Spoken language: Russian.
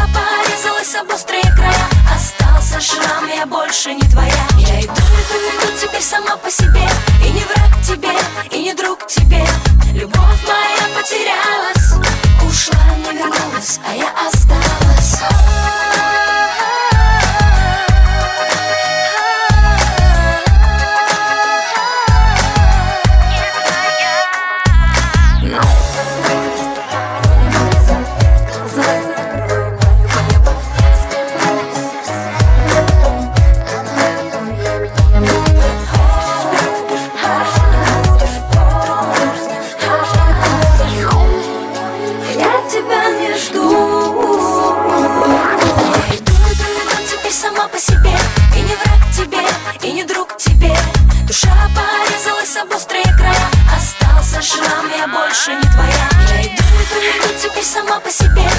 порезалась об острые края, остался шрам, я больше не твоя. Я иду, теперь сама по себе, и не враг тебе, и не друг тебе. Любовь моя потерялась, ушла, не вернулась, а я осталась. Сама по себе, и не враг тебе, и не друг тебе. Душа порезалась об острые края, остался шрам, я больше не твоя. Я иду, теперь сама по себе,